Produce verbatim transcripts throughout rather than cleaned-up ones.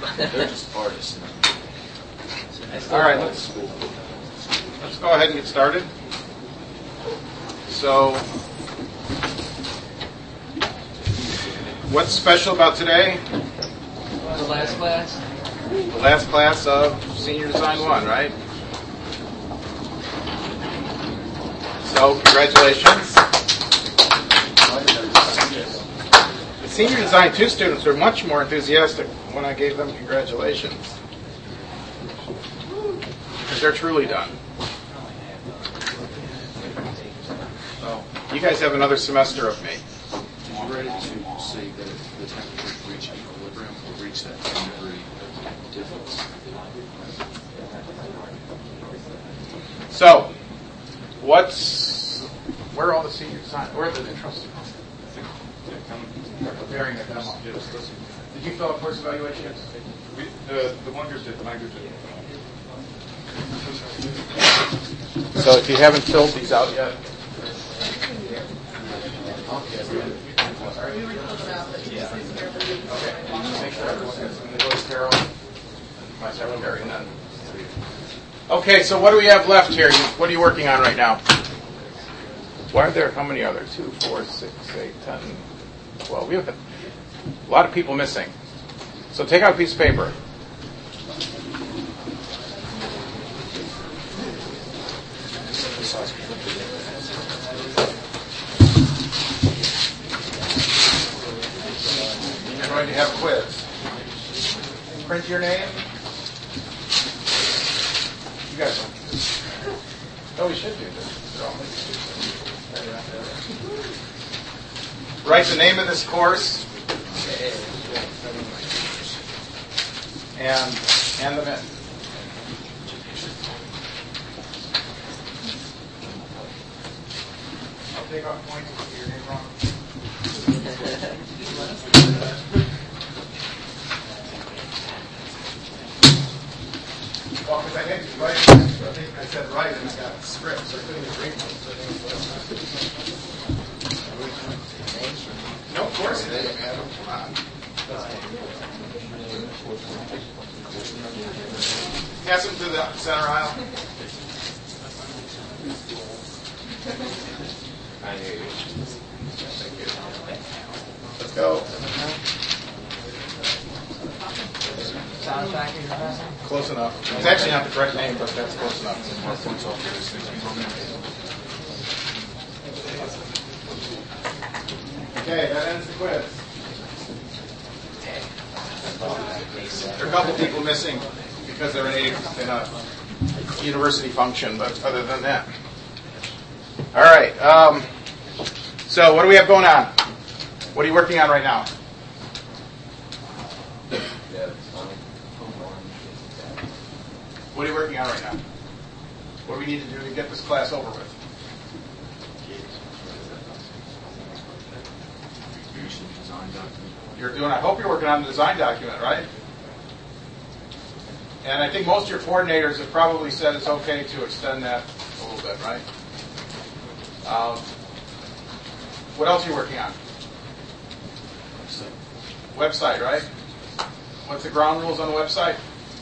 They're just artists. All right, let's, let's go ahead and get started. So, what's special about today? The last class? The last class of Senior Design one, right? So, congratulations. The Senior Design two students were much more enthusiastic when I gave them congratulations. Because they're truly done. So, you guys have another semester of me. Are you ready to say that the temperature reach equilibrium will reach that ten degree difference? So, what's, where are all the senior design, where are the interested? They're preparing a demo. Did you fill out course evaluations? We, uh, the one group did, my group did. So if you haven't filled these out yet. Okay, so what do we have left here? What are you working on right now? Why are there, how many are there? Two, four, six, eight, ten, twelve. We have a lot of people missing. So take out a piece of paper. You're going to have a quiz. Print your name. You guys don't do this. No, we should do this. Write the name of this course and hand them in. I'll take off points if your name wrong. Well, because I had to write it, I think I said right and I got a script, so I couldn't read it. No, of course it is, man. Come on. Pass them to the center aisle. I hear you. Thank you. Let's go. Sound back in your lesson? Close enough. It's actually not the correct name, but that's close enough. Okay, that ends the quiz. There are a couple people missing because they're in a, in a university function, but other than that. All right. Um, so what do we have going on? What are you working on right now? What are you working on right now? What do we need to do to get this class over with? You're doing, I hope you're working on the design document, right? And I think most of your coordinators have probably said it's okay to extend that a little bit, right? Um, what else are you working on? Website, right? What's the ground rules on the website?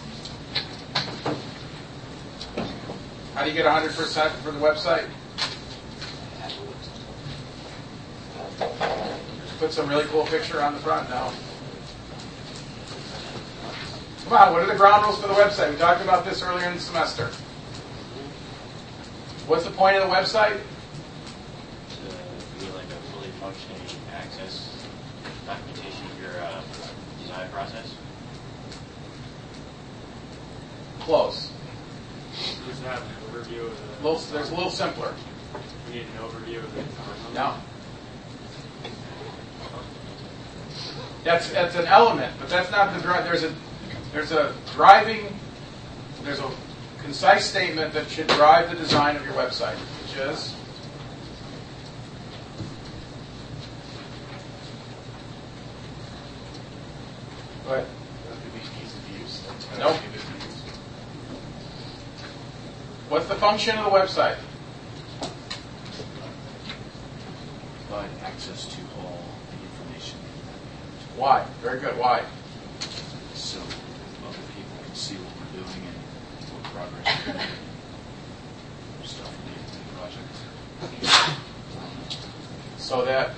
How do you get one hundred percent for the website? Put some really cool picture on the front now. Come on, what are the ground rules for the website? We talked about this earlier in the semester. What's the point of the website? To be like a fully functioning access documentation of your uh, design process. Close. Just have an overview of the. Little, there's a little simpler. We need an overview of the. No. That's that's an element, but that's not the drive. There's a there's a driving. There's a concise statement that should drive the design of your website, which is. What? Nope. What's the function of the website? Provide access to all the information. Why? Very good. Why? So progress. Stuff in the project. So that,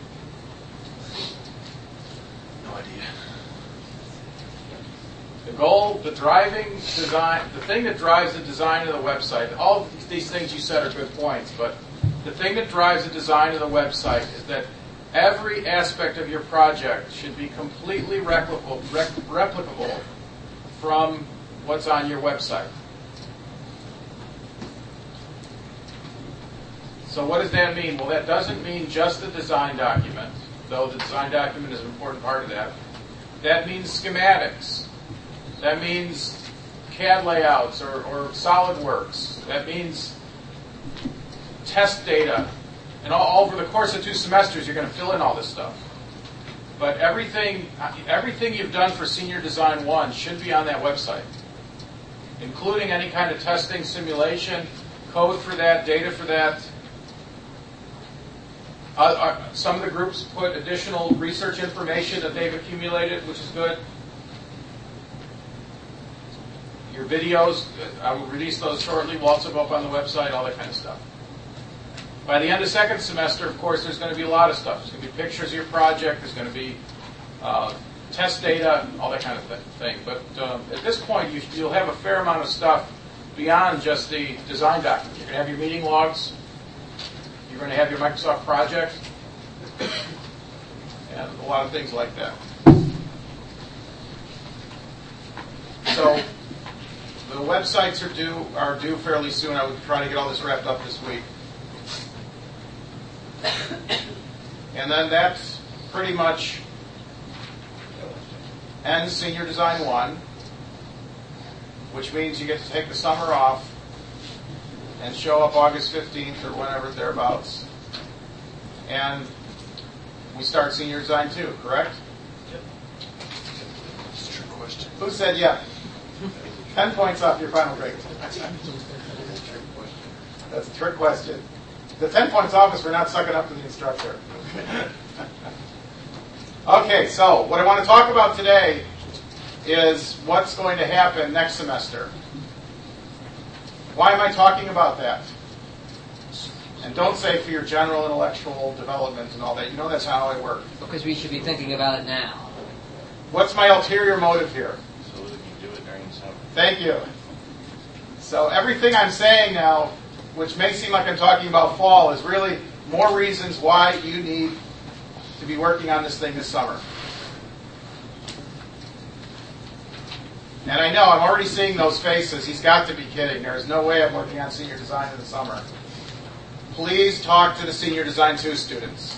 No idea. the goal, the driving design, the thing that drives the design of the website, all of these things you said are good points, but the thing that drives the design of the website is that every aspect of your project should be completely replicable, rec- replicable from what's on your website. So what does that mean? Well, that doesn't mean just the design document, though the design document is an important part of that. That means schematics. That means C A D layouts or, or SolidWorks. That means test data. And all, all over the course of two semesters, you're going to fill in all this stuff. But everything, everything you've done for Senior Design one should be on that website, including any kind of testing, simulation, code for that, data for that. Uh, uh, some of the groups put additional research information that they've accumulated, which is good. Your videos, I will release those shortly, will also go up on the website, all that kind of stuff. By the end of second semester, of course, there's going to be a lot of stuff. There's going to be pictures of your project, there's going to be uh, test data, all that kind of th- thing. But uh, at this point, you, you'll have a fair amount of stuff beyond just the design document. You're going to have your meeting logs, you're going to have your Microsoft project, and a lot of things like that. So the websites are due are due fairly soon. I would try to get all this wrapped up this week. And then that's pretty much ends Senior Design one, which means you get to take the summer off and show up August fifteenth or whenever thereabouts. And we start Senior Design two, correct? Yep. It's a trick question. Who said yeah? Ten points off your final grade. That's a trick question. The ten points off is for not sucking up to the instructor. Okay, so what I want to talk about today is what's going to happen next semester. Why am I talking about that? And don't say for your general intellectual development and all that. You know that's how I work. Because we should be thinking about it now. What's my ulterior motive here? So that we can do it during the summer. Thank you. So everything I'm saying now, which may seem like I'm talking about fall, is really more reasons why you need to be working on this thing this summer. And I know, I'm already seeing those faces. He's got to be kidding. There is no way I'm working on Senior Design in the summer. Please talk to the Senior Design two students.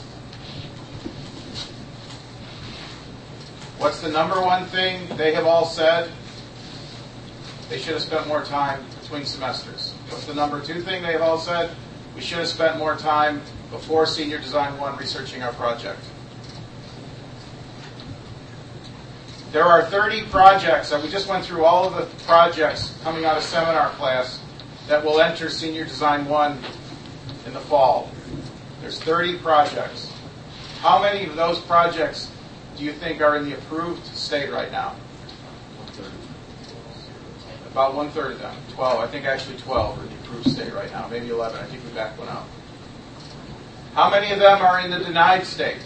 What's the number one thing they have all said? They should have spent more time between semesters. What's the number two thing they have all said? We should have spent more time before Senior Design one researching our project. There are thirty projects, and we just went through all of the projects coming out of seminar class that will enter Senior Design one in the fall. There's thirty projects. How many of those projects do you think are in the approved state right now? About one-third of them. twelve. I think actually twelve are in the approved state right now. Maybe eleven. I think we backed one out. How many of them are in the denied state?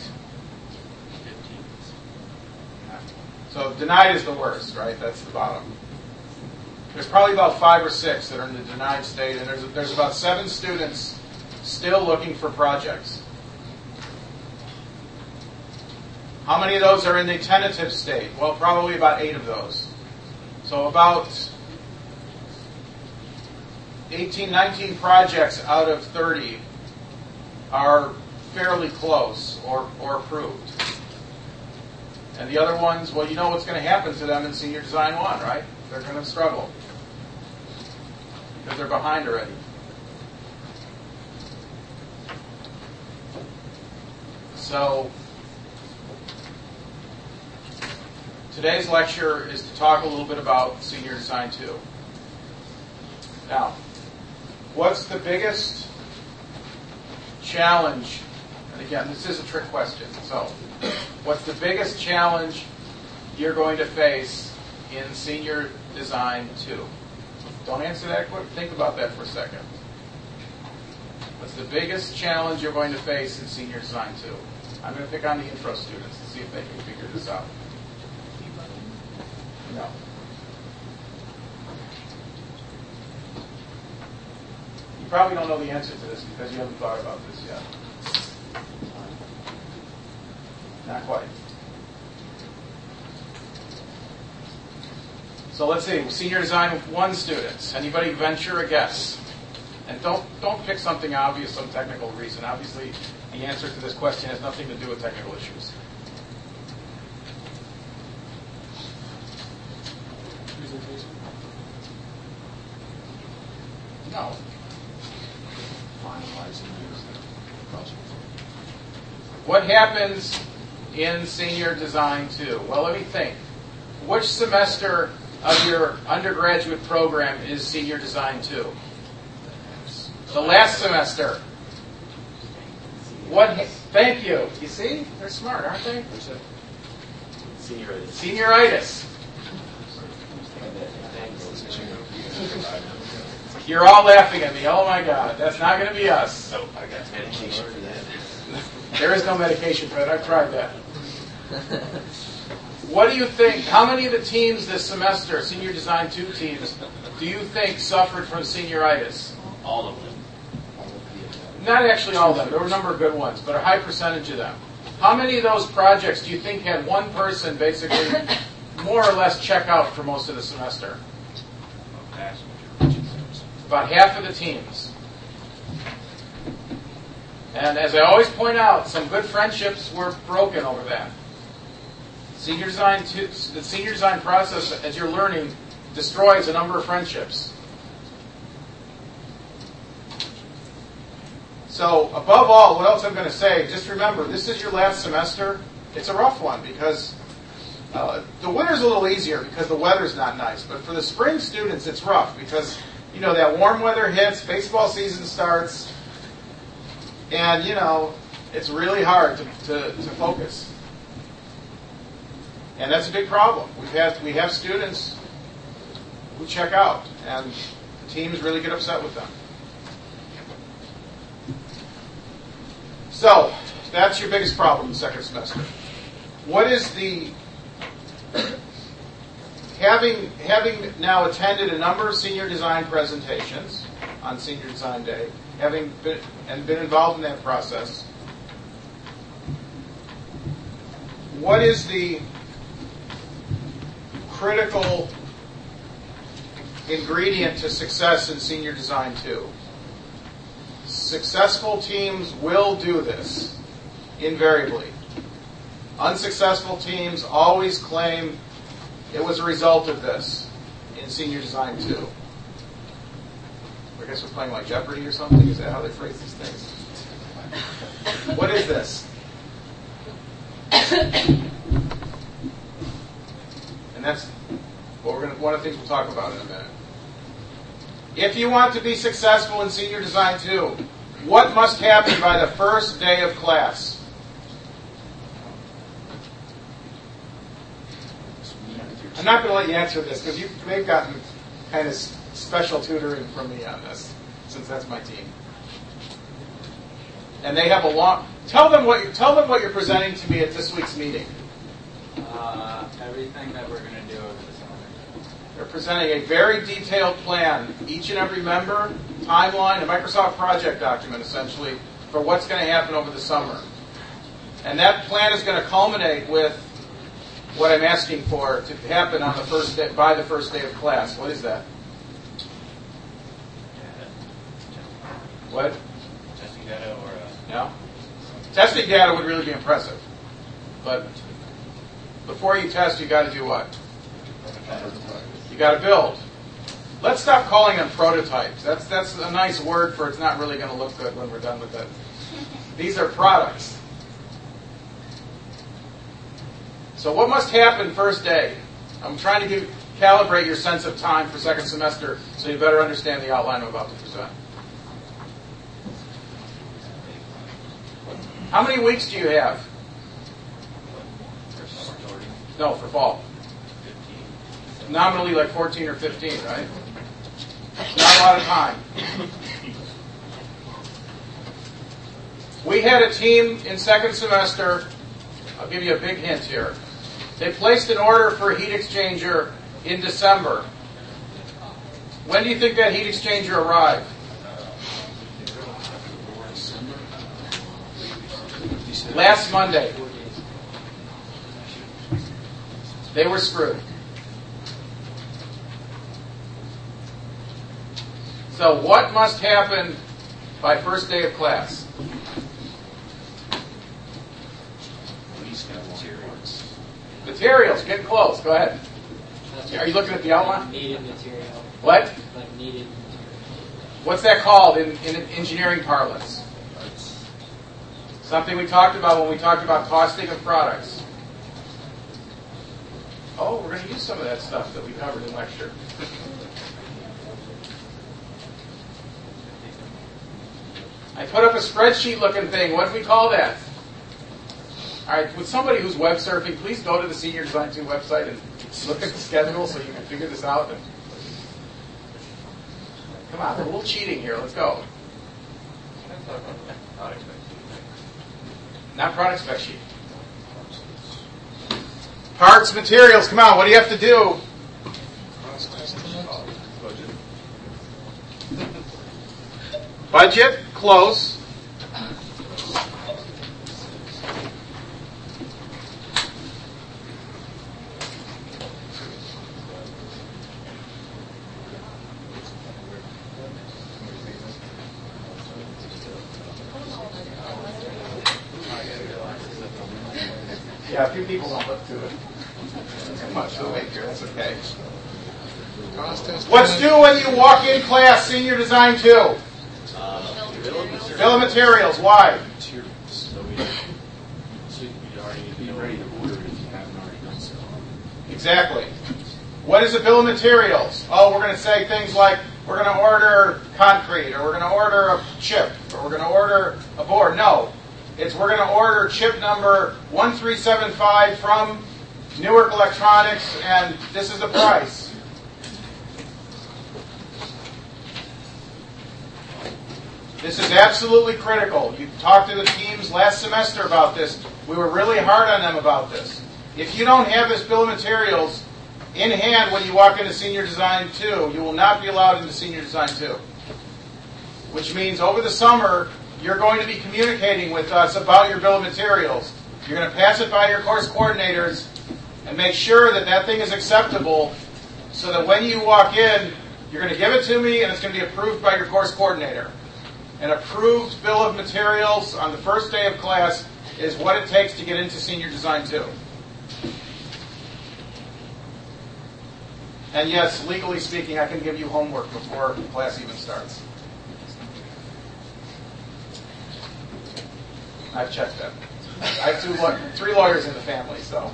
So denied is the worst, right? That's the bottom. There's probably about five or six that are in the denied state, and there's there's about seven students still looking for projects. How many of those are in the tentative state? Well, probably about eight of those. So about eighteen, nineteen projects out of thirty are fairly close or, or approved. And the other ones, well, you know what's going to happen to them in Senior Design one, right? They're going to struggle because they're behind already. So today's lecture is to talk a little bit about Senior Design two. Now, what's the biggest challenge? And again, this is a trick question. So, what's the biggest challenge you're going to face in Senior Design two? Don't answer that quick. Think about that for a second. What's the biggest challenge you're going to face in Senior Design two? I'm going to pick on the intro students to see if they can figure this out. No. You probably don't know the answer to this because you haven't thought about this yet. Not quite. So let's see, Senior Design with one students. Anybody venture a guess? And don't don't pick something obvious, some technical reason. Obviously, the answer to this question has nothing to do with technical issues. Presentation? No. Finalizing the project. What happens in Senior Design two? Well, let me think. Which semester of your undergraduate program is Senior Design two? The last semester. What? Ha- thank you. You see? They're smart, aren't they? Senioritis. Senioritis. You're all laughing at me. Oh my God, that's not going to be us. Oh, I got medication for that. There is no medication for that. I've tried that. What do you think? How many of the teams this semester, Senior Design two teams, do you think suffered from senioritis? All of them. Not actually all of them. There were a number of good ones, but a high percentage of them. How many of those projects do you think had one person basically more or less check out for most of the semester? About half of the teams. And as I always point out, some good friendships were broken over that. Senior design, two, the senior design process, as you're learning, destroys a number of friendships. So, above all, what else I'm going to say, just remember, this is your last semester. It's a rough one because uh, the winter's a little easier because the weather's not nice. But for the spring students, it's rough because, you know, that warm weather hits, baseball season starts, and, you know, it's really hard to, to, to focus. And that's a big problem. We've had, we have students who check out, and teams really get upset with them. So, that's your biggest problem in the second semester. What is the... Having, having now attended a number of senior design presentations on Senior Design Day, having been, and been involved in that process, what is the critical ingredient to success in Senior Design two? Successful teams will do this, invariably. Unsuccessful teams always claim it was a result of this in Senior Design two. I guess we're playing like Jeopardy or something? Is that how they phrase these things? What is this? And that's what we're going to, one of the things we'll talk about in a minute. If you want to be successful in Senior Design two, what must happen by the first day of class? I'm not going to let you answer this because you may have gotten kind of special tutoring from me on this, since that's my team. And they have a long. Tell them what you tell them what you're presenting to me at this week's meeting. Uh, everything that we're going to do over the summer. They're presenting a very detailed plan, each and every member, timeline, a Microsoft project document, essentially, for what's going to happen over the summer. And that plan is going to culminate with what I'm asking for to happen on the first day, by the first day of class. What is that? What? Testing data or... Uh, Yeah. Testing data would really be impressive. But before you test, you got to do what? You got to build. Let's stop calling them prototypes. That's that's a nice word for it's not really going to look good when we're done with it. These are products. So what must happen first day? I'm trying to give, calibrate your sense of time for second semester so you better understand the outline I'm about to present. How many weeks do you have? No, for fall. Nominally like fourteen or fifteen, right? Not a lot of time. We had a team in second semester. I'll give you a big hint here. They placed an order for a heat exchanger in December. When do you think that heat exchanger arrived? Last Monday. They were screwed. So what must happen by first day of class? Materials. Materials. Get close. Go ahead. Are you looking at the outline? Needed material. What? Like needed material. What's that called in, in engineering parlance? Something we talked about when we talked about costing of products. Oh, we're going to use some of that stuff that we covered in lecture. I put up a spreadsheet-looking thing. What do we call that? All right, would somebody who's web surfing please go to the Senior Design two website and look at the schedule so you can figure this out? And come on, we're a little cheating here. Let's go. Not product spec sheet. Parts, materials. Come on, what do you have to do? Budget, close. Yeah, a few people don't look to it. Too much to the weight here, that's okay. What's due when you walk in class, Senior Design two? Uh, Bill of materials. Why? Materials. So we, so we already Be ready to order if you haven't already done so. Exactly. What is a bill of materials? Oh, we're going to say things like, we're going to order concrete, or we're going to order a chip, or we're going to order a board. No. It's we're going to order chip number one three seven five from Newark Electronics, and this is the price. This is absolutely critical. You talked to the teams last semester about this. We were really hard on them about this. If you don't have this bill of materials in hand when you walk into Senior Design two, you will not be allowed into Senior Design two. Which means over the summer, you're going to be communicating with us about your bill of materials. You're going to pass it by your course coordinators and make sure that that thing is acceptable so that when you walk in, you're going to give it to me and it's going to be approved by your course coordinator. An approved bill of materials on the first day of class is what it takes to get into Senior Design two. And yes, legally speaking, I can give you homework before class even starts. I've checked that. I have two, three lawyers in the family, so.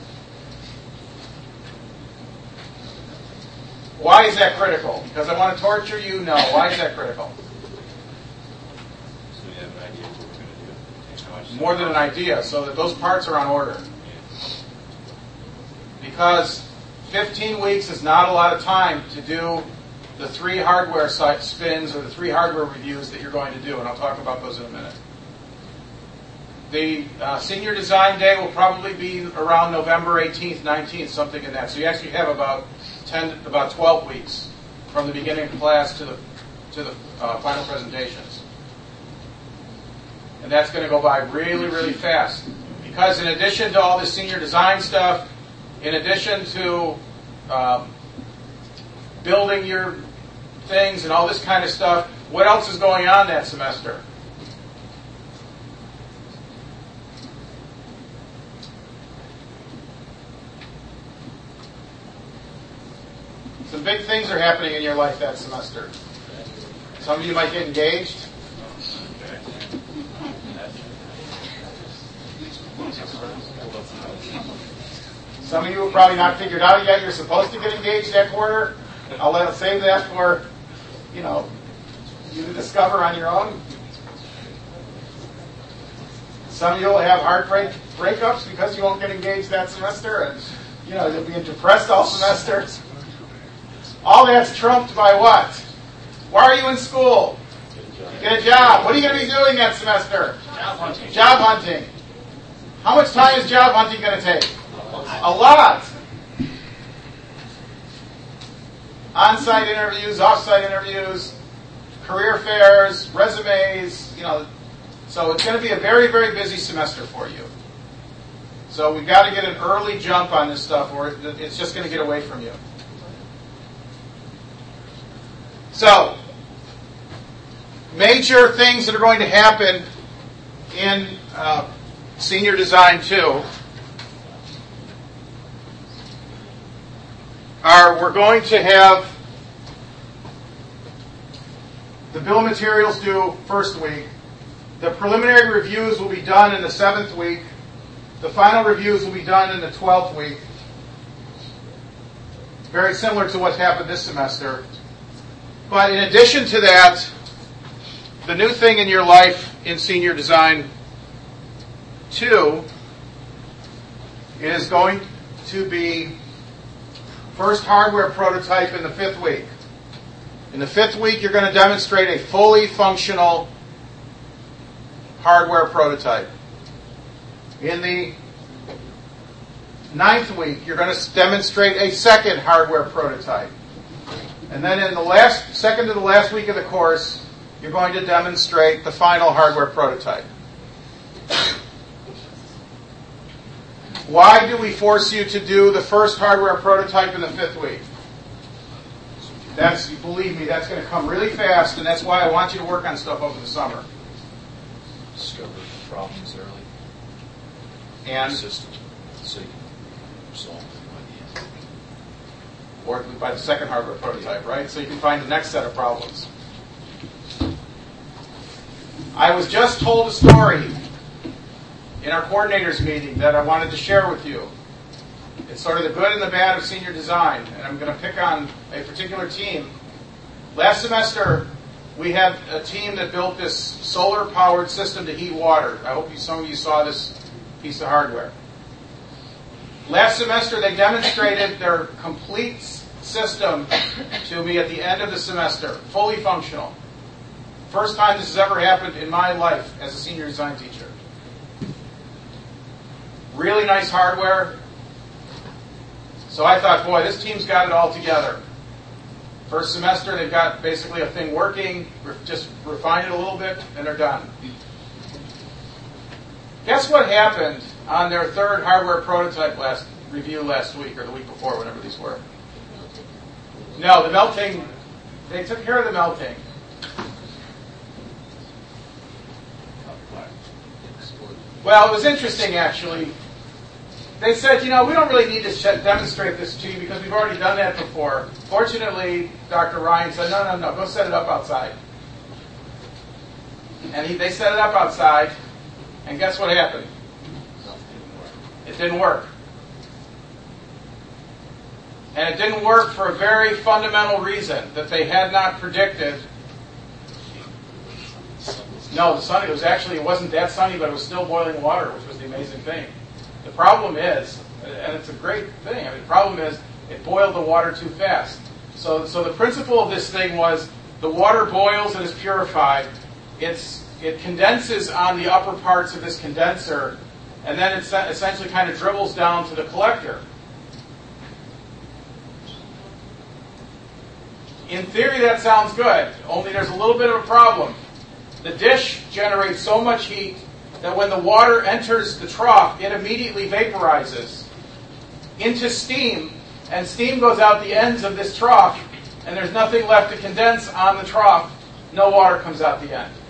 Why is that critical? Because I want to torture you? No. Why is that critical? so we have an idea of what we're going to do. And how much More than an idea, so that those parts are on order. Because fifteen weeks is not a lot of time to do the three hardware site spins or the three hardware reviews that you're going to do, and I'll talk about those in a minute. The uh, Senior Design Day will probably be around November eighteenth, nineteenth, something in that. So you actually have about ten, about twelve weeks from the beginning of class to the to the uh, final presentations, and that's going to go by really, really fast. Because in addition to all this senior design stuff, in addition to um, building your things and all this kind of stuff, what else is going on that semester? Some big things are happening in your life that semester. Some of you might get engaged. Some of you have probably not figured out yet you're supposed to get engaged that quarter. I'll let save that for, you know, you to discover on your own. Some of you will have heartbreak breakups because you won't get engaged that semester, and you know you'll be depressed all semester. All that's trumped by what? Why are you in school? Get a job. What are you going to be doing that semester? Job hunting. Job hunting. How much time is job hunting going to take? A lot. On-site interviews, off-site interviews, career fairs, resumes, you know. So it's going to be a very, very busy semester for you. So we've got to get an early jump on this stuff or it's just going to get away from you. So, major things that are going to happen in uh, Senior Design two are we're going to have the bill of materials due first week. The preliminary reviews will be done in the seventh week. The final reviews will be done in the twelfth week. Very similar to what's happened this semester. But in addition to that, the new thing in your life in Senior Design two is going to be first hardware prototype in the fifth week. In the fifth week, you're going to demonstrate a fully functional hardware prototype. In the ninth week, you're going to demonstrate a second hardware prototype. And then in the last, second to the last week of the course, you're going to demonstrate the final hardware prototype. Why do we force you to do the first hardware prototype in the fifth week? That's, believe me, that's going to come really fast, and that's why I want you to work on stuff over the summer. Discover problems early. And System. So you can solve them by the end. or by the second hardware prototype, right? So you can find the next set of problems. I was just told a story in our coordinators meeting that I wanted to share with you. It's sort of the good and the bad of Senior Design, and I'm going to pick on a particular team. Last semester, we had a team that built this solar-powered system to heat water. I hope you, some of you saw this piece of hardware. Last semester, they demonstrated their complete system to me at the end of the semester, fully functional. First time this has ever happened in my life as a senior design teacher. Really nice hardware. So I thought, boy, this team's got it all together. First semester, they've got basically a thing working, just refine it a little bit, and they're done. Guess what happened on their third hardware prototype last review last week, or the week before, whenever these were? No, the melting, they took care of the melting. Well, it was interesting, actually. They said, you know, we don't really need to demonstrate this to you because we've already done that before. Fortunately, Doctor Ryan said, no, no, no, go set it up outside. And he, they set it up outside, and guess what happened? It didn't work. And it didn't work for a very fundamental reason that they had not predicted. No, the sun, it was actually, it wasn't that sunny, but it was still boiling water, which was the amazing thing. The problem is, and it's a great thing, I mean, the problem is it boiled the water too fast. So, so the principle of this thing was the water boils and is purified. It's, it condenses on the upper parts of this condenser, and then it essentially kind of dribbles down to the collector. In theory, that sounds good, only there's a little bit of a problem. The dish generates so much heat that when the water enters the trough, it immediately vaporizes into steam, and steam goes out the ends of this trough, and there's nothing left to condense on the trough. No water comes out the end.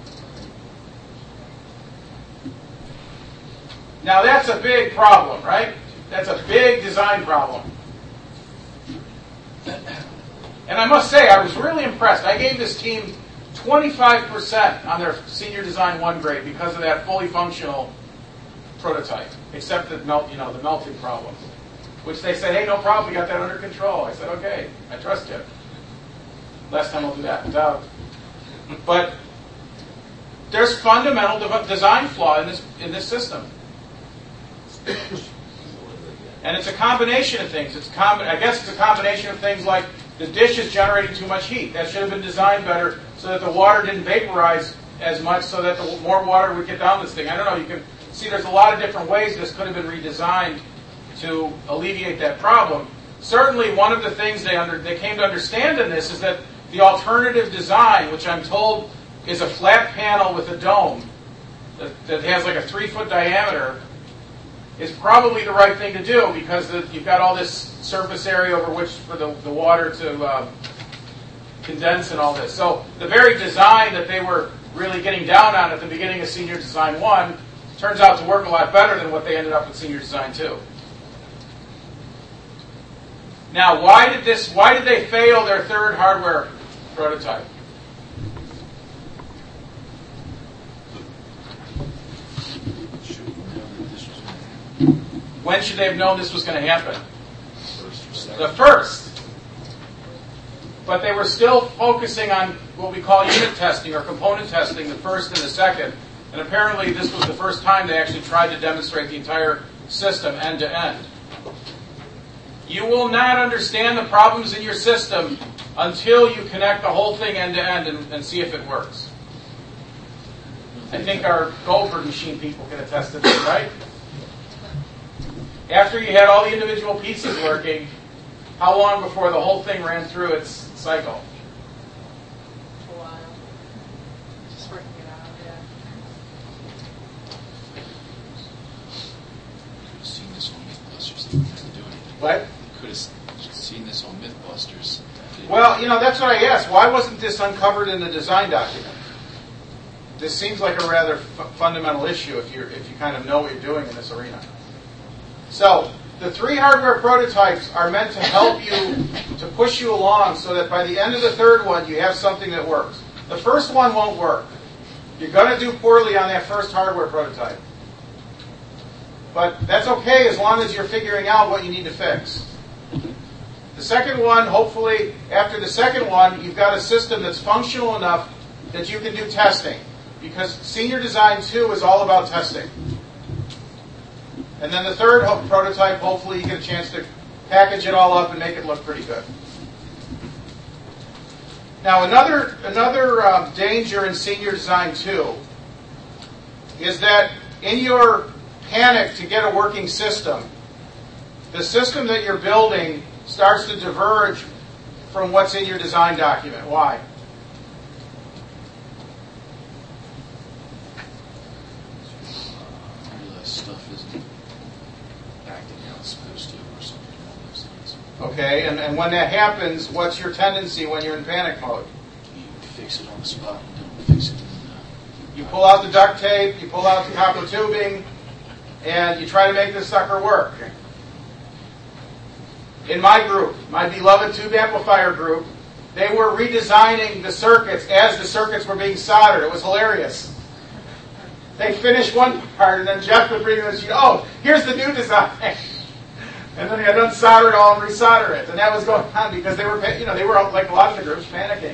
Now that's a big problem, right? That's a big design problem. And I must say, I was really impressed. I gave this team twenty-five percent on their Senior Design one grade because of that fully functional prototype, except the melt, you know, the melting problem, which they said, hey, no problem, we got that under control. I said, okay, I trust you. Last time I'll do that. Uh, but there's fundamental de- design flaw in this in this system, and it's a combination of things. It's com- I guess it's a combination of things like the dish is generating too much heat. That should have been designed better so that the water didn't vaporize as much so that the more water would get down this thing. I don't know, you can see there's a lot of different ways this could have been redesigned to alleviate that problem. Certainly one of the things they, under, they came to understand in this is that the alternative design, which I'm told is a flat panel with a dome that, that has like a three foot diameter, is probably the right thing to do because the, you've got all this surface area over which for the, the water to uh, condense and all this. So the very design that they were really getting down on at the beginning of Senior Design one turns out to work a lot better than what they ended up with Senior Design two. Now, why did this? Why did they fail their third hardware prototype? When should they have known this was going to happen? The first. But they were still focusing on what we call unit testing or component testing, the first and the second. And apparently this was the first time they actually tried to demonstrate the entire system end to end. You will not understand the problems in your system until you connect the whole thing end to end and, and see if it works. I think our Goldberg machine people can attest to this, right? After you had all the individual pieces working, how long before the whole thing ran through its cycle? A while. Just working it out, yeah. Seen this on Mythbusters. They didn't have to do anything. What? Could have seen this on Mythbusters. Well, you know, that's what I asked. Why wasn't this uncovered in the design document? This seems like a rather f- fundamental issue if you if you kind of know what you're doing in this arena. So, the three hardware prototypes are meant to help you, to push you along so that by the end of the third one, you have something that works. The first one won't work. You're going to do poorly on that first hardware prototype. But that's okay as long as you're figuring out what you need to fix. The second one, hopefully, after the second one, you've got a system that's functional enough that you can do testing. Because Senior Design two is all about testing. And then the third ho- prototype, hopefully you get a chance to package it all up and make it look pretty good. Now another, another uh, danger in Senior Design two is that in your panic to get a working system, the system that you're building starts to diverge from what's in your design document. Why? I realize stuff isn't acting how it's supposed to or something along those lines. Okay, and, and when that happens, what's your tendency when you're in panic mode? You fix it on the spot and don't fix it in uh, You pull out the duct tape, you pull out the copper tubing, and you try to make this sucker work. In my group, my beloved tube amplifier group, they were redesigning the circuits as the circuits were being soldered. It was hilarious. They finished one part, and then Jeff would bring in this, oh, here's the new design. And then he had to unsolder it all and resolder it. And that was going on because they were, you know, they were, like a lot of the groups, panicking.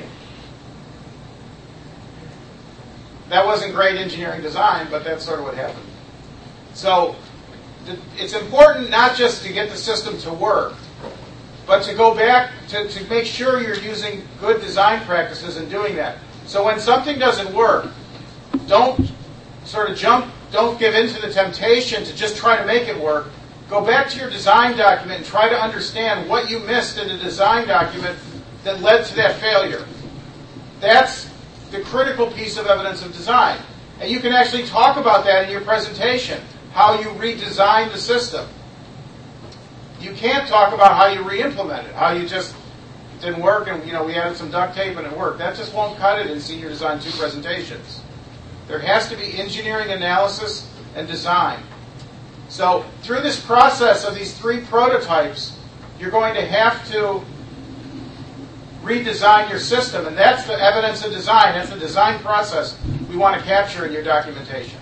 That wasn't great engineering design, but that's sort of what happened. So it's important not just to get the system to work, but to go back to, to make sure you're using good design practices in doing that. So when something doesn't work, don't sort of jump, don't give in to the temptation to just try to make it work. Go back to your design document and try to understand what you missed in the design document that led to that failure. That's the critical piece of evidence of design. And you can actually talk about that in your presentation, how you redesigned the system. You can't talk about how you re-implement it, how you just it didn't work and you know we added some duct tape and it worked. That just won't cut it in Senior Design two presentations. There has to be engineering analysis and design. So through this process of these three prototypes, you're going to have to redesign your system, and that's the evidence of design. That's the design process we want to capture in your documentation.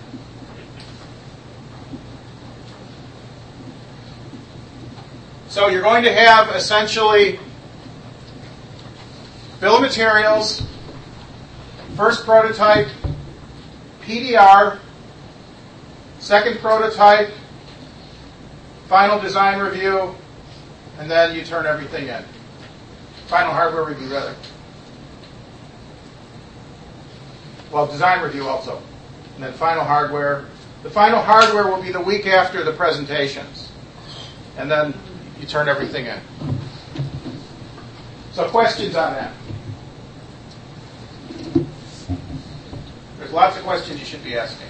So you're going to have essentially bill of materials, first prototype, P D R, second prototype, final design review, and then you turn everything in. Final hardware review, rather. Well, design review also. And then final hardware. The final hardware will be the week after the presentations. And then you turn everything in. So questions on that? There's lots of questions you should be asking.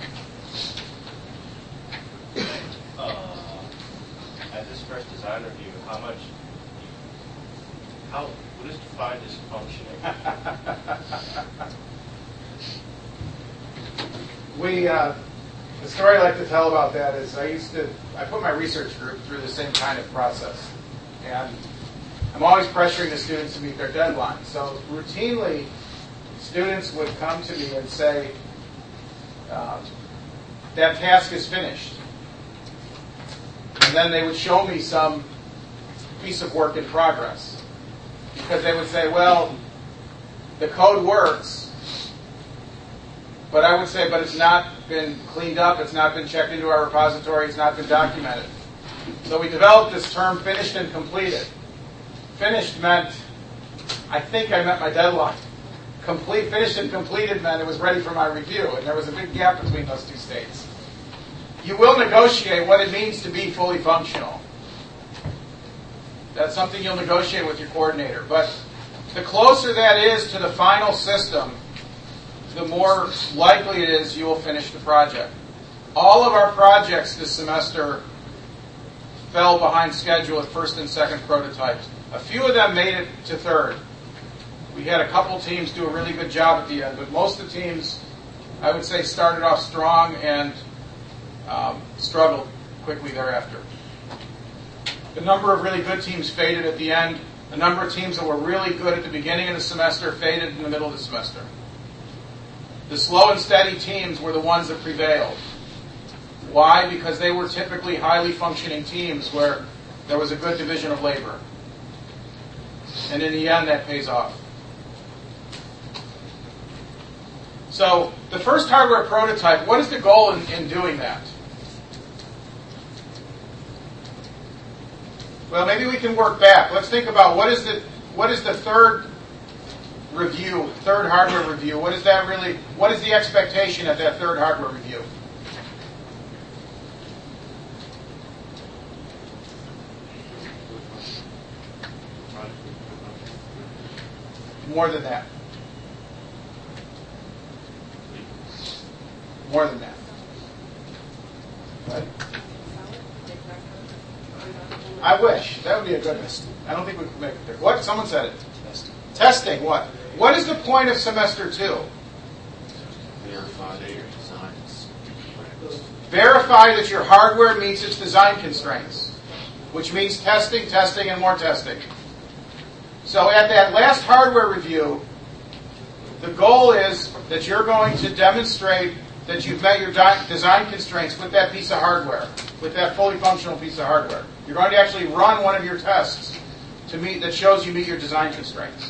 Uh, at this first design review, how much, how, what is defined as functioning? We, uh, the story I like to tell about that is I used to, I put my research group through the same kind of process. And I'm always pressuring the students to meet their deadline. So routinely, students would come to me and say, uh, that task is finished. And then they would show me some piece of work in progress. Because they would say, well, the code works, but I would say, but it's not been cleaned up, it's not been checked into our repository, it's not been documented. So we developed this term, finished and completed. Finished meant, I think I met my deadline. Complete, finished and completed meant it was ready for my review, and there was a big gap between those two states. You will negotiate what it means to be fully functional. That's something you'll negotiate with your coordinator. But the closer that is to the final system, the more likely it is you will finish the project. All of our projects this semester fell behind schedule at first and second prototypes. A few of them made it to third. We had a couple teams do a really good job at the end, but most of the teams, I would say, started off strong and um, struggled quickly thereafter. The number of really good teams faded at the end. The number of teams that were really good at the beginning of the semester faded in the middle of the semester. The slow and steady teams were the ones that prevailed. Why? Because they were typically highly functioning teams where there was a good division of labor. And in the end, that pays off. So the first hardware prototype, what is the goal in, in doing that? Well, maybe we can work back. Let's think about what is the what is the third review, third hardware review. What is that really? What is the expectation at that third hardware review? More than that. More than that. Right? I wish. That would be a good one. I don't think we could make it there. What? Someone said it. Testing. Testing. What? What is the point of semester two? Verify that your design is Verify that your hardware meets its design constraints, which means testing, testing, and more testing. So at that last hardware review, the goal is that you're going to demonstrate that you've met your di- design constraints with that piece of hardware, with that fully functional piece of hardware. You're going to actually run one of your tests to meet that shows you meet your design constraints.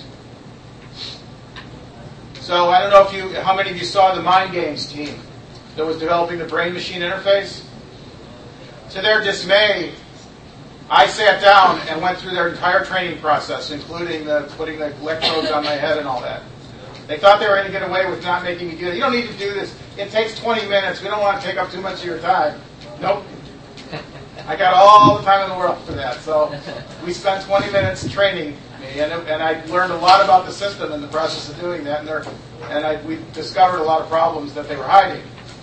So I don't know if you, how many of you saw the Mind Games team that was developing the brain-machine interface? To their dismay, I sat down and went through their entire training process, including the putting the electrodes on my head and all that. They thought they were going to get away with not making me do it. You don't need to do this. It takes twenty minutes. We don't want to take up too much of your time. Nope. I got all the time in the world for that. So we spent twenty minutes training me, and, and I learned a lot about the system in the process of doing that. And, there, and I, we discovered a lot of problems that they were hiding.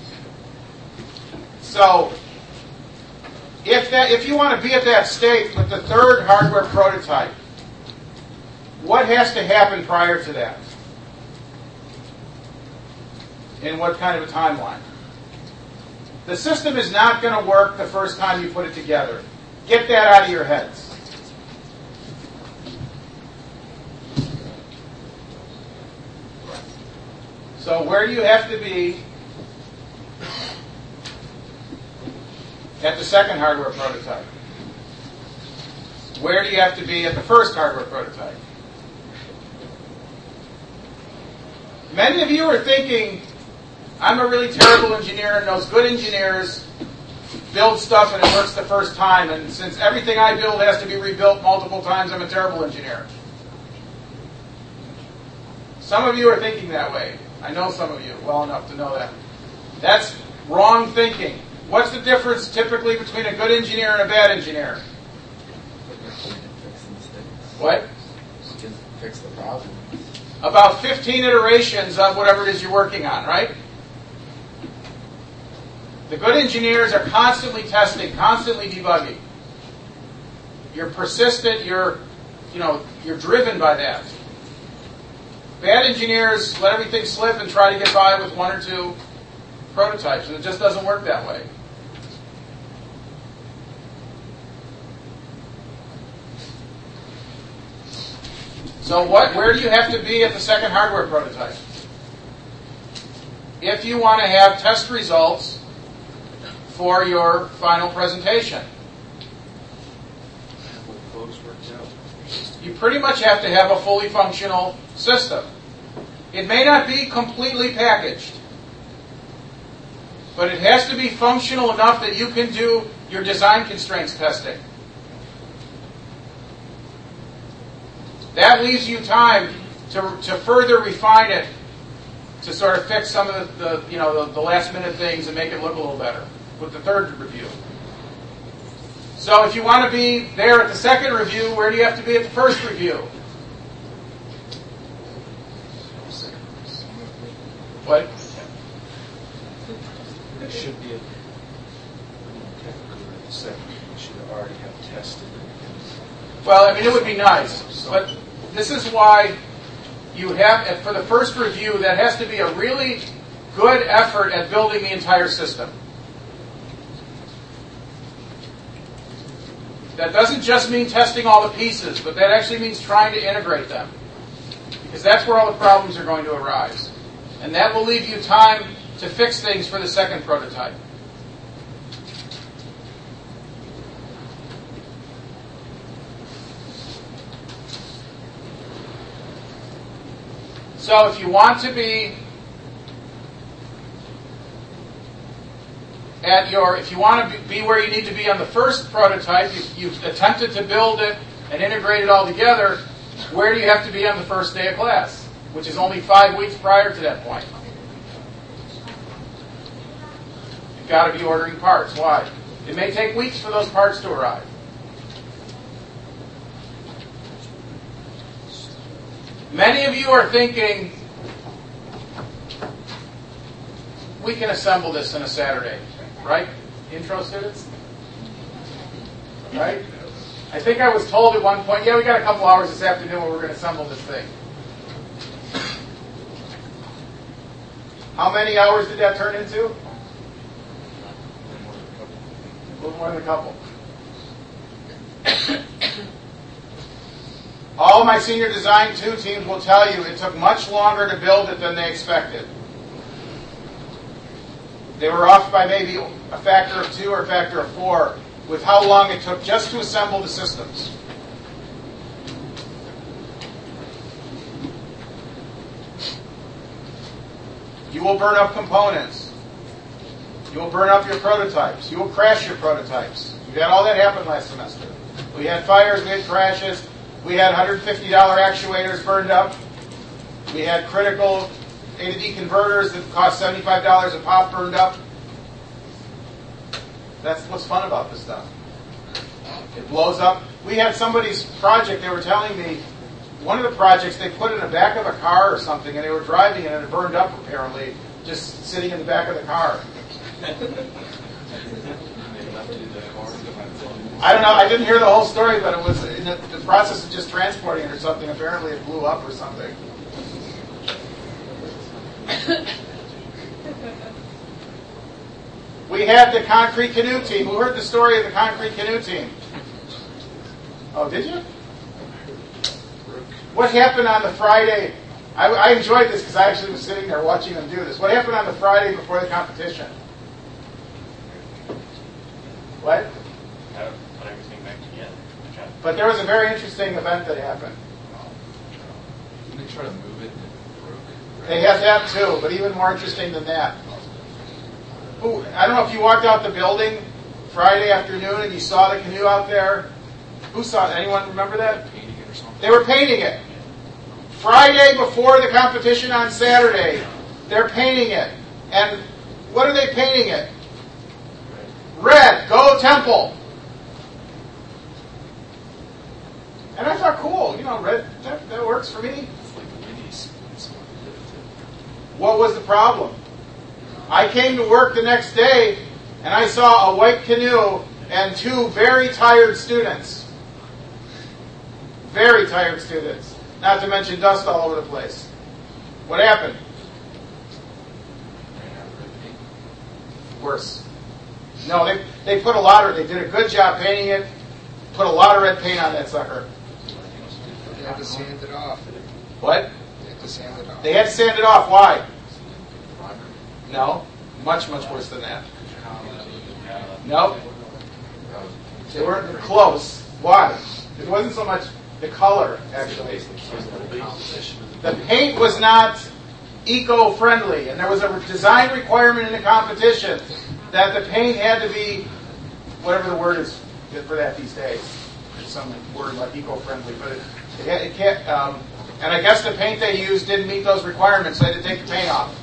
So if that, if you want to be at that state with the third hardware prototype, what has to happen prior to that? In what kind of a timeline? The system is not going to work the first time you put it together. Get that out of your heads. So where do you have to be at the second hardware prototype? Where do you have to be at the first hardware prototype? Many of you are thinking, I'm a really terrible engineer, and those good engineers build stuff and it works the first time, and since everything I build has to be rebuilt multiple times, I'm a terrible engineer. Some of you are thinking that way. I know some of you well enough to know that. That's wrong thinking. What's the difference typically between a good engineer and a bad engineer? What? Fix the problem. About fifteen iterations of whatever it is you're working on, right? The good engineers are constantly testing, constantly debugging. You're persistent, you're, you know, you're driven by that. Bad engineers let everything slip and try to get by with one or two prototypes, and it just doesn't work that way. So what? Where do you have to be at the second hardware prototype? If you want to have test results for your final presentation, you pretty much have to have a fully functional system. It may not be completely packaged, but it has to be functional enough that you can do your design constraints testing. That leaves you time to, to further refine it, to sort of fix some of the, the you know the, the last minute things and make it look a little better with the third review. So if you want to be there at the second review, where do you have to be at the first review? What? It should be a technically at the second. You should already have tested it. Well, I mean, it would be nice, but this is why you have, for the first review, that has to be a really good effort at building the entire system. That doesn't just mean testing all the pieces, but that actually means trying to integrate them. Because that's where all the problems are going to arise. And that will leave you time to fix things for the second prototype. So if you want to be at your, if you want to be where you need to be on the first prototype, you've, you've attempted to build it and integrate it all together, where do you have to be on the first day of class, which is only five weeks prior to that point? You've got to be ordering parts. Why? It may take weeks for those parts to arrive. Many of you are thinking, we can assemble this in a Saturday, right? Intro students? Right? I think I was told at one point, yeah, we got a couple hours this afternoon where we're going to assemble this thing. How many hours did that turn into? A little more than a couple. All my senior design two teams will tell you it took much longer to build it than they expected. They were off by maybe a factor of two or a factor of four with how long it took just to assemble the systems. You will burn up components. You will burn up your prototypes. You will crash your prototypes. We had all that happen last semester. We had fires, we had crashes, we had one hundred fifty dollars actuators burned up. We had critical A to D converters that cost seventy-five dollars a pop burned up. That's what's fun about this stuff. It blows up. We had somebody's project, they were telling me, one of the projects they put in the back of a car or something, and they were driving it and it burned up apparently, just sitting in the back of the car. I don't know, I didn't hear the whole story, but it was in the, the process of just transporting it or something. Apparently it blew up or something. We had the concrete canoe team. Who heard the story of the concrete canoe team? Oh, did you? What happened on the Friday? I, I enjoyed this because I actually was sitting there watching them do this. What happened on the Friday before the competition? What? Haven't put everything back together. But there was a very interesting event that happened. Didn't they try to move it and it broke? They had that too, but even more interesting than that. Who, I don't know if you walked out the building Friday afternoon and you saw the canoe out there. Who saw it? Anyone remember that? Painting it or something? They were painting it. Friday before the competition on Saturday, they're painting it. And what are they painting it? Red. Go Temple. And I thought, cool, you know, red, that, that works for me. It's like the Windies. What was the problem? I came to work the next day, and I saw a white canoe and two very tired students. Very tired students. Not to mention dust all over the place. What happened? Worse. No, they they put a lot of, they did a good job painting it, put a lot of red paint on that sucker. They had to sand it off. What? They had to sand it off. They had to sand it off. Why? No. Much, much worse than that. No. They weren't close. Why? It wasn't so much the color, actually. The paint was not eco-friendly, and there was a design requirement in the competition that the paint had to be, whatever the word is for that these days. There's some word like eco-friendly, but it, it, it can't. Um, and I guess the paint they used didn't meet those requirements. They had to take the paint off.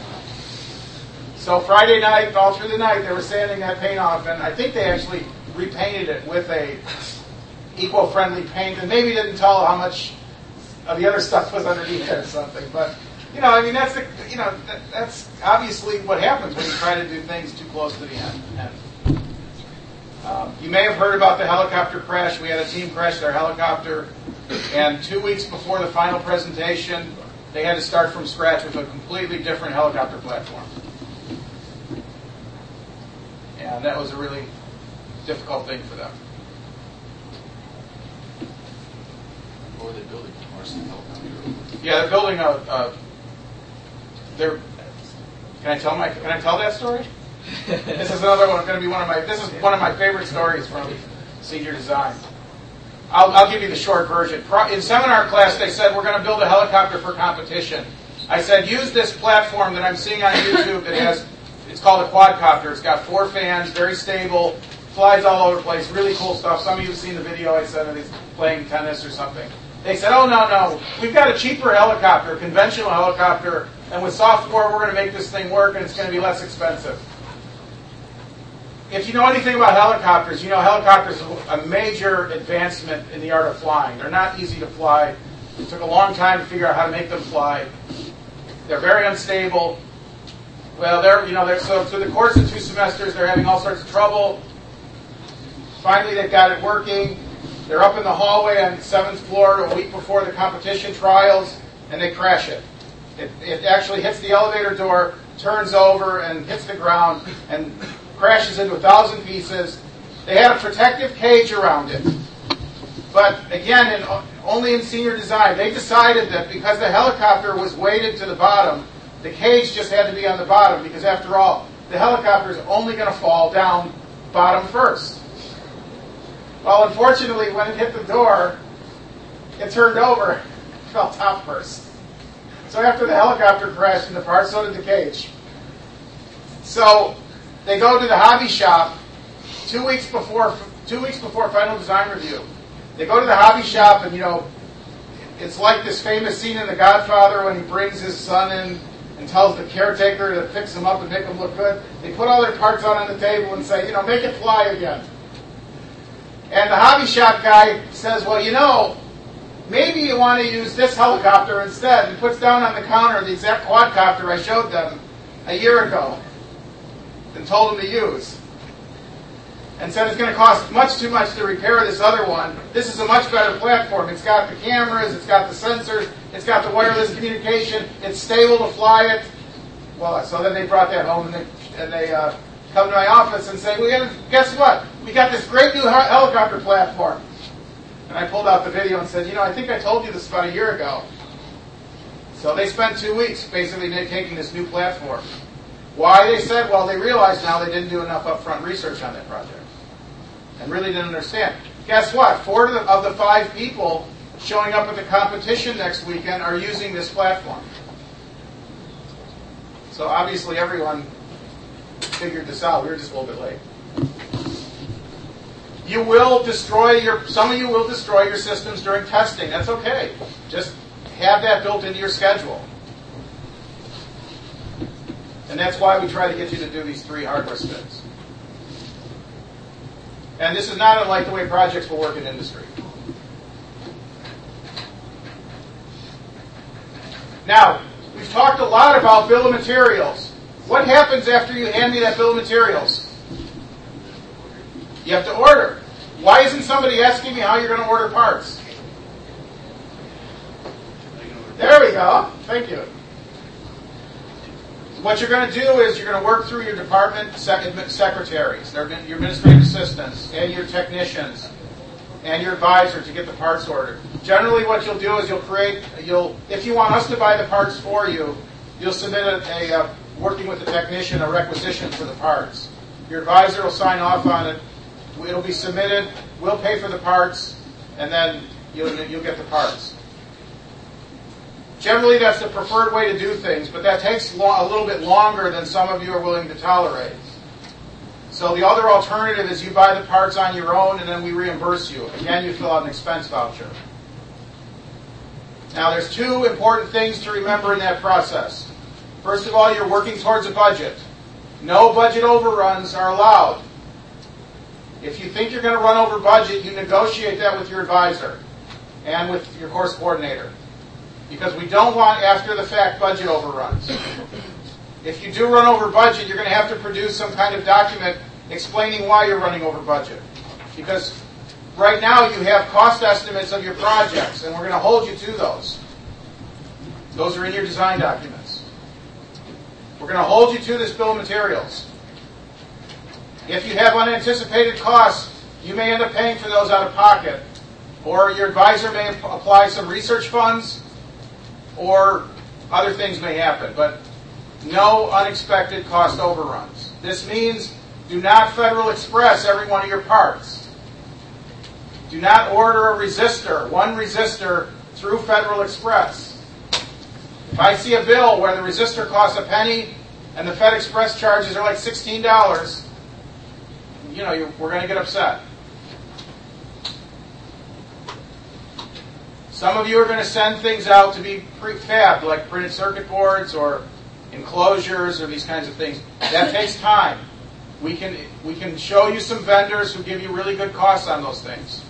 So Friday night, all through the night, they were sanding that paint off, and I think they actually repainted it with a eco-friendly paint, and maybe didn't tell how much of the other stuff was underneath it or something. But you know, I mean, that's the you know that, that's obviously what happens when you try to do things too close to the end. And, um, you may have heard about the helicopter crash. We had a team crash their helicopter, and two weeks before the final presentation, they had to start from scratch with a completely different helicopter platform. And that was a really difficult thing for them. What were they building? Martian helicopter? Yeah, they're building a. a they're. Can I tell my? Can I tell that story? This is another one. Going to be one of my. This is one of my favorite stories from senior design. I'll, I'll give you the short version. In seminar class, they said we're going to build a helicopter for competition. I said use this platform that I'm seeing on YouTube that has. It's called a quadcopter. It's got four fans, very stable, flies all over the place, really cool stuff. Some of you have seen the video I sent of these playing tennis or something. They said, oh, no, no, we've got a cheaper helicopter, conventional helicopter, and with software we're going to make this thing work and it's going to be less expensive. If you know anything about helicopters, you know helicopters are a major advancement in the art of flying. They're not easy to fly. It took a long time to figure out how to make them fly. They're very unstable. Well, they're, you know, they're, so through the course of two semesters, they're having all sorts of trouble. Finally, they've got it working. They're up in the hallway on the seventh floor a week before the competition trials, and they crash it. It, it actually hits the elevator door, turns over, and hits the ground, and crashes into a thousand pieces. They had a protective cage around it. But again, in, only in senior design, they decided that because the helicopter was weighted to the bottom, the cage just had to be on the bottom, because after all, the helicopter is only going to fall down bottom first. Well, unfortunately, when it hit the door, it turned over, fell top first. So after the helicopter crashed into parts, so did the cage. So they go to the hobby shop two weeks before two weeks before final design review. They go to the hobby shop, and you know, it's like this famous scene in The Godfather when he brings his son in and tells the caretaker to fix them up and make them look good. They put all their parts out on the table and say, you know, make it fly again. And the hobby shop guy says, well, you know, maybe you want to use this helicopter instead. And puts down on the counter the exact quadcopter I showed them a year ago and told them to use. And said it's going to cost much too much to repair this other one. This is a much better platform. It's got the cameras, it's got the sensors, it's got the wireless communication, it's stable to fly it. Well, so then they brought that home, and they, and they uh, come to my office and say, well, guess what? We got this great new helicopter platform. And I pulled out the video and said, you know, I think I told you this about a year ago. So they spent two weeks basically taking this new platform. Why? They said, well, they realized now they didn't do enough upfront research on that project and really didn't understand. Guess what? Four of the, of the five people showing up at the competition next weekend are using this platform. So obviously everyone figured this out. We were just a little bit late. You will destroy your, some of you will destroy your systems during testing. That's okay. Just have that built into your schedule. And that's why we try to get you to do these three hardware spins. And this is not unlike the way projects will work in industry. Now, we've talked a lot about bill of materials. What happens after you hand me that bill of materials? You have to order. Why isn't somebody asking me how you're going to order parts? There we go. Thank you. What you're going to do is you're going to work through your department sec- secretaries, your administrative assistants, and your technicians, and your advisor to get the parts ordered. Generally, what you'll do is you'll create, you'll, if you want us to buy the parts for you, you'll submit a, a uh, working with the technician, a requisition for the parts. Your advisor will sign off on it. It'll be submitted. We'll pay for the parts, and then you'll, you'll get the parts. Generally, that's the preferred way to do things, but that takes lo- a little bit longer than some of you are willing to tolerate. So the other alternative is you buy the parts on your own, and then we reimburse you. Again, you fill out an expense voucher. Now, there's two important things to remember in that process. First of all, you're working towards a budget. No budget overruns are allowed. If you think you're going to run over budget, you negotiate that with your advisor and with your course coordinator. Because we don't want after-the-fact budget overruns. If you do run over budget, you're going to have to produce some kind of document explaining why you're running over budget. Because right now you have cost estimates of your projects, and we're going to hold you to those. Those are in your design documents. We're going to hold you to this bill of materials. If you have unanticipated costs, you may end up paying for those out of pocket. Or your advisor may apply some research funds, or other things may happen, but no unexpected cost overruns. This means do not Federal Express every one of your parts. Do not order a resistor, one resistor, through Federal Express. If I see a bill where the resistor costs a penny and the Fed Express charges are like sixteen dollars, you know, you're, we're going to get upset. Some of you are going to send things out to be prefabbed, like printed circuit boards or enclosures or these kinds of things. That takes time. We can we can show you some vendors who give you really good costs on those things.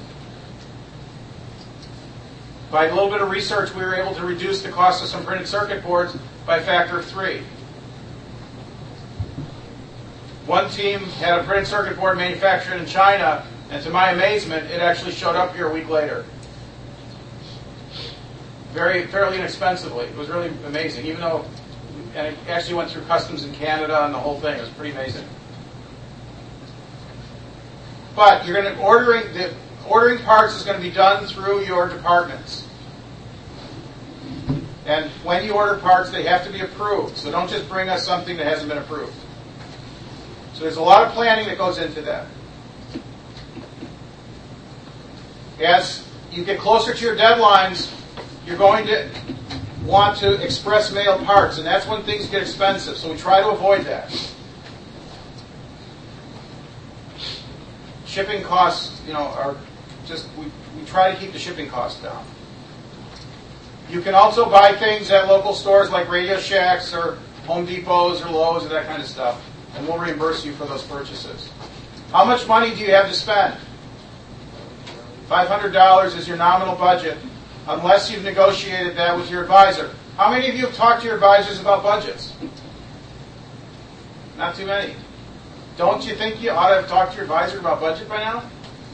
By a little bit of research, we were able to reduce the cost of some printed circuit boards by a factor of three. One team had a printed circuit board manufactured in China, and to my amazement, it actually showed up here a week later. Very, fairly inexpensively. It was really amazing, even though, and it actually went through customs in Canada and the whole thing. It was pretty amazing. But you're going to ordering the ordering parts is going to be done through your departments. And when you order parts, they have to be approved. So don't just bring us something that hasn't been approved. So there's a lot of planning that goes into that. As you get closer to your deadlines, you're going to want to express mail parts, and that's when things get expensive. So we try to avoid that. Shipping costs, you know, are just we, we try to keep the shipping costs down. You can also buy things at local stores like Radio Shacks or Home Depots or Lowe's or that kind of stuff, and we'll reimburse you for those purchases. How much money do you have to spend? five hundred dollars is your nominal budget, unless you've negotiated that with your advisor. How many of you have talked to your advisors about budgets? Not too many. Don't you think you ought to have talked to your advisor about budget by now?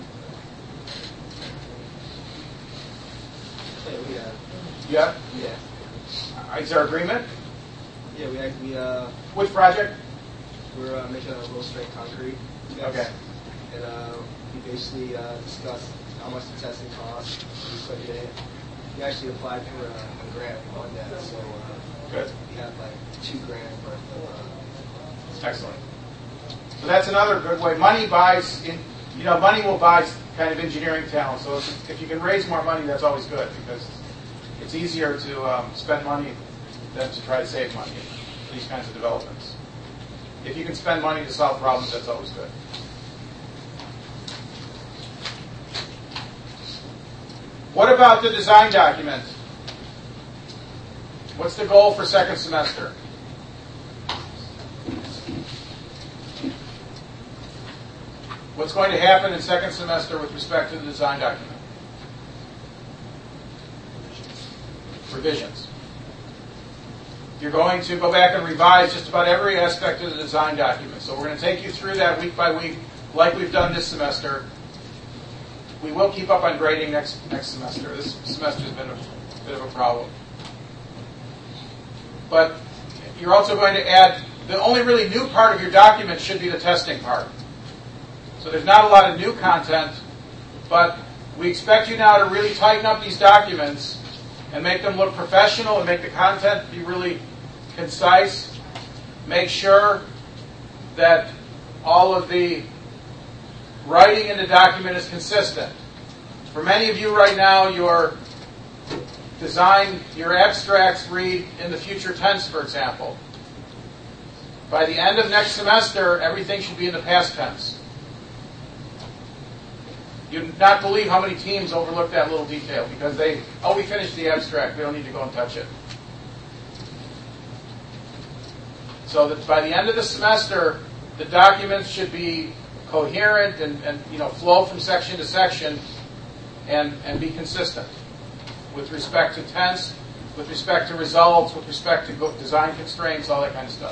Yeah, we, uh, Yeah? yeah. Is there agreement? Yeah, we actually, uh, Which project? we're uh, making a low strength concrete. Okay. And uh, we basically uh, discussed how much the testing costs. We studied it. We actually applied for a, a grant on that, so uh, Good. we have like two grand worth of. Uh, Excellent. So that's another good way. Money buys, in, you know, money will buy kind of engineering talent. So if, if you can raise more money, that's always good because it's easier to um, spend money than to try to save money for these kinds of developments. If you can spend money to solve problems, that's always good. What about the design document? What's the goal for second semester? What's going to happen in second semester with respect to the design document? Revisions. You're going to go back and revise just about every aspect of the design document. So we're going to take you through that week by week, like we've done this semester. We will keep up on grading next next semester. This semester has been a bit of a problem. But you're also going to add, the only really new part of your document should be the testing part. So there's not a lot of new content, but we expect you now to really tighten up these documents and make them look professional and make the content be really concise. Make sure that all of the writing in the document is consistent. For many of you right now, your design, your abstracts read in the future tense, for example. By the end of next semester, everything should be in the past tense. You'd not believe how many teams overlook that little detail because they, oh, we finished the abstract. We don't need to go and touch it. So that by the end of the semester, the documents should be coherent and, and you know, flow from section to section and, and be consistent with respect to tense, with respect to results, with respect to design constraints, all that kind of stuff.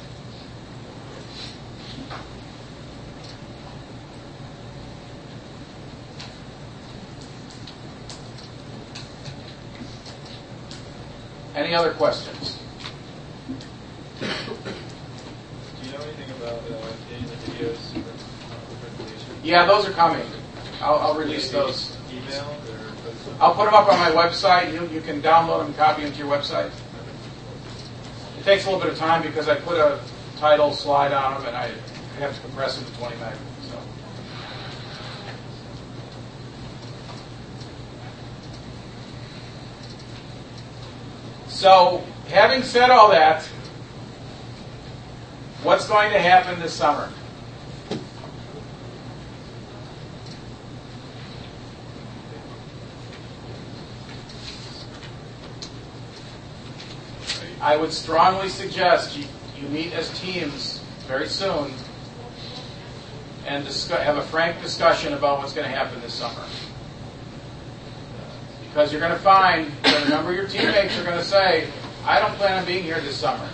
Any other questions? Do you know anything about uh, getting the videos for uh, presentation? Yeah, those are coming. I'll, I'll release those. Email or? I'll put them up on my website. You, you can download them and copy them to your website. It takes a little bit of time because I put a title slide on them and I have to compress them to twenty meg. So. So, having said all that, what's going to happen this summer? I would strongly suggest you, you meet as teams very soon and discuss, have a frank discussion about what's going to happen this summer. Because you're going to find that a number of your teammates are going to say, I don't plan on being here this summer.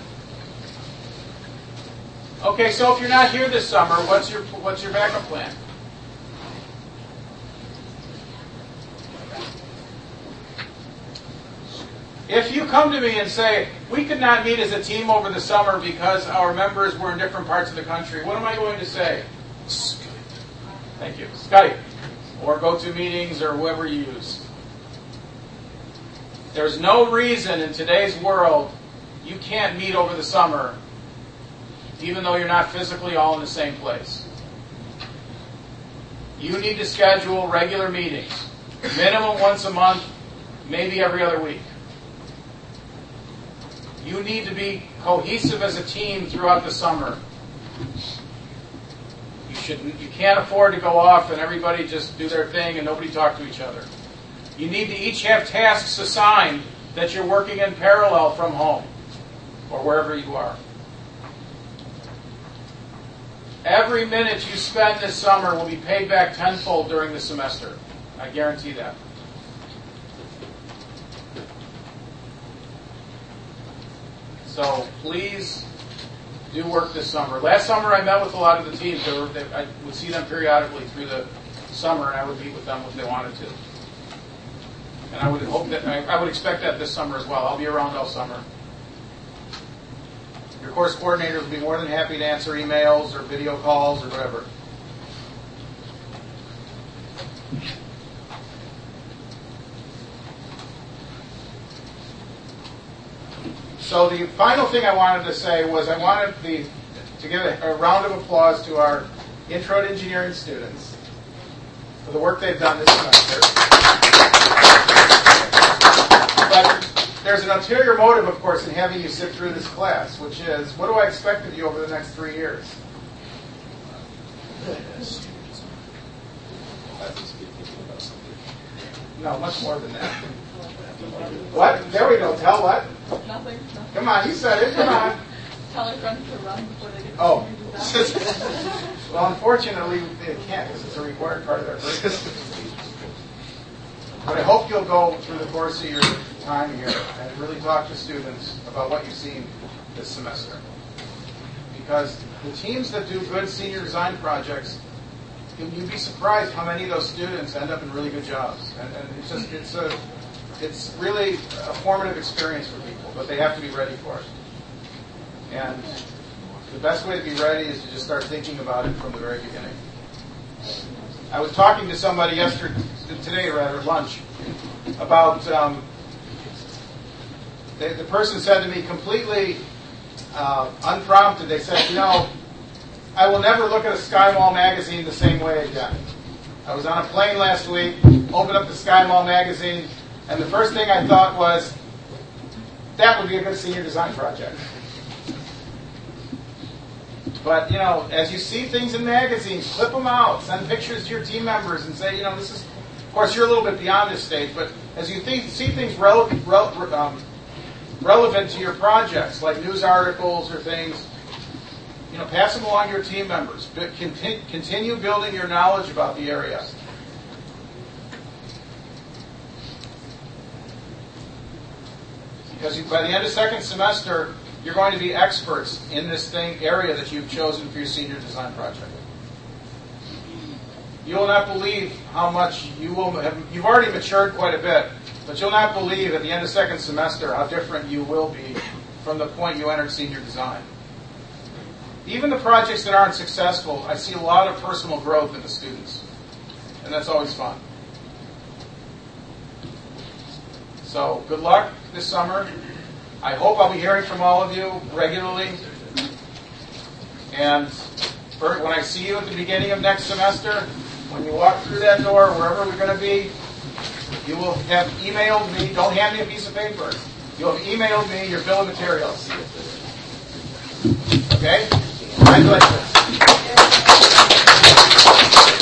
Okay, so if you're not here this summer, what's your what's your backup plan? If you come to me and say, we could not meet as a team over the summer because our members were in different parts of the country, what am I going to say? Skype. Thank you. Skype. Or GoToMeetings or whoever you use. There's no reason in today's world you can't meet over the summer even though you're not physically all in the same place. You need to schedule regular meetings. Minimum once a month, maybe every other week. You need to be cohesive as a team throughout the summer. You shouldn't, you can't afford to go off and everybody just do their thing and nobody talk to each other. You need to each have tasks assigned that you're working in parallel from home or wherever you are. Every minute you spend this summer will be paid back tenfold during the semester. I guarantee that. So please do work this summer. Last summer I met with a lot of the teams. They were, they, I would see them periodically through the summer, and I would meet with them if they wanted to. And I would hope that I, I would expect that this summer as well. I'll be around all summer. Your course coordinators will be more than happy to answer emails or video calls or whatever. So the final thing I wanted to say was I wanted the, to give a, a round of applause to our intro to engineering students for the work they've done this semester. But there's an ulterior motive, of course, in having you sit through this class, which is, what do I expect of you over the next three years? No, much more than that. What? There we go. Tell what? Nothing. Nothing. Come on, you said it. Come on. Tell our friends to run before they get to Oh. senior design. Well, unfortunately, they can't because it's a required part of their curriculum. But I hope you'll go through the course of your time here and really talk to students about what you've seen this semester. Because the teams that do good senior design projects, you'd be surprised how many of those students end up in really good jobs. And, and it's just, it's a, it's really a formative experience for people, but they have to be ready for it. And the best way to be ready is to just start thinking about it from the very beginning. I was talking to somebody yesterday, today rather, at lunch, about, um, they, the person said to me completely uh, unprompted, they said, you know, I will never look at a Sky Mall magazine the same way again. I was on a plane last week, opened up the Sky Mall magazine, and the first thing I thought was, that would be a good senior design project. But, you know, as you see things in magazines, clip them out, send pictures to your team members and say, you know, this is, of course, you're a little bit beyond this stage, but as you think, see things relevant, um, relevant to your projects, like news articles or things, you know, pass them along to your team members. Continue building your knowledge about the area. Because by the end of second semester, you're going to be experts in this thing area that you've chosen for your senior design project. You will not believe how much you will have. You've already matured quite a bit, but you'll not believe at the end of second semester how different you will be from the point you entered senior design. Even the projects that aren't successful, I see a lot of personal growth in the students, and that's always fun. So good luck this summer. I hope I'll be hearing from all of you regularly. And when I see you at the beginning of next semester, when you walk through that door, wherever we're going to be, you will have emailed me. Don't hand me a piece of paper. You'll have emailed me your bill of materials. Okay? Congratulations.